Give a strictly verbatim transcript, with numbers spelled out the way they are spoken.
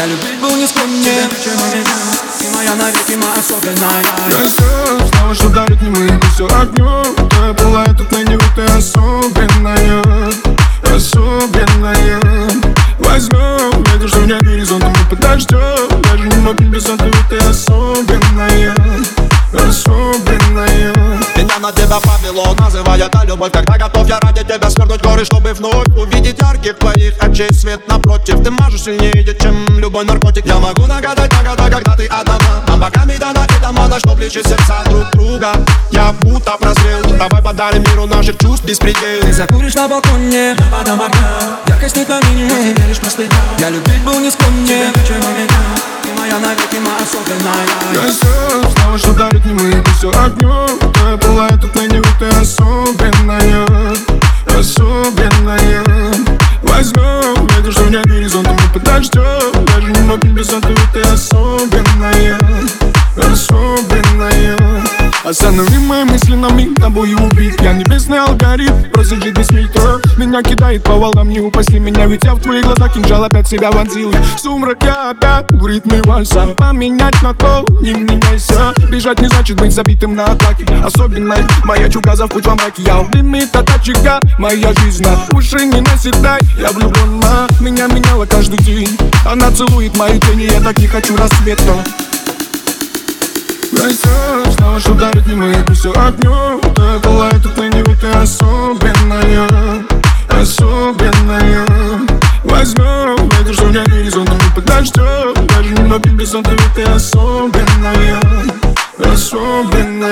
Я любить был не склонен, ничего меня. Ты моя навеки, моя особенная. Я все знала, что дарит не мы, ты все огнем. Твоя пылает отныне, ведь ты особенная. Особенная. Возьмем, ветер, что нет горизонта, мы подождем. Даже не могу без этого, ведь ты особенная. Особенная. Меня на тебя повело, называя это любовь. Когда готов я ради тебя свернуть горы, чтобы вновь увидеть ярких твоих очей свет напротив. Ты можешь сильнее, чем любой наркотик. Я могу нагадать нагадать, когда ты одна. Нам пока не дана эта мода, что плечи сердца друг друга. Я будто прозрел, давай подарим миру наших чувств беспредел. Ты закуришь на балконе, я подам огня. Яркость не пламени, веришь просто. Я любить был не склонен, ничего меня. Ты моя навеки, моя особенная. Я все знала, что дарит не мы, ты все огнем. Твоя пылает отныне, ведь ты особенная. Особенная. Возьмем, ветер, что нет горизонта, мы подождем. Даже не могу без этого, ведь ты особенная. Особенная. Останови мои мысли на миг, тобой убить. Я небесный алгоритм, просиди без фильтра. Меня кидает по волнам, не упаси меня. Ведь я в твоих глазах кинжал опять себя вонзил. Сумрак я опять в ритме вальса. Поменять на то, не меняйся. Бежать не значит быть забитым на атаке. Особенной моя чугаза в путь во мраке. Я в лимит от очага, моя жизнь на уши не наседай. Я влюблена, меня меняла каждый день. Она целует мои тени, я так не хочу рассвета. Я все знала, что дарит не мы, ты все огнем. Твоя пылает отныне, ведь ты особенная. Особенная. Возьмем, ветер, что нет горизонта, мы подождем. Даже не могу без этого, ведь ты особенная. Особенная.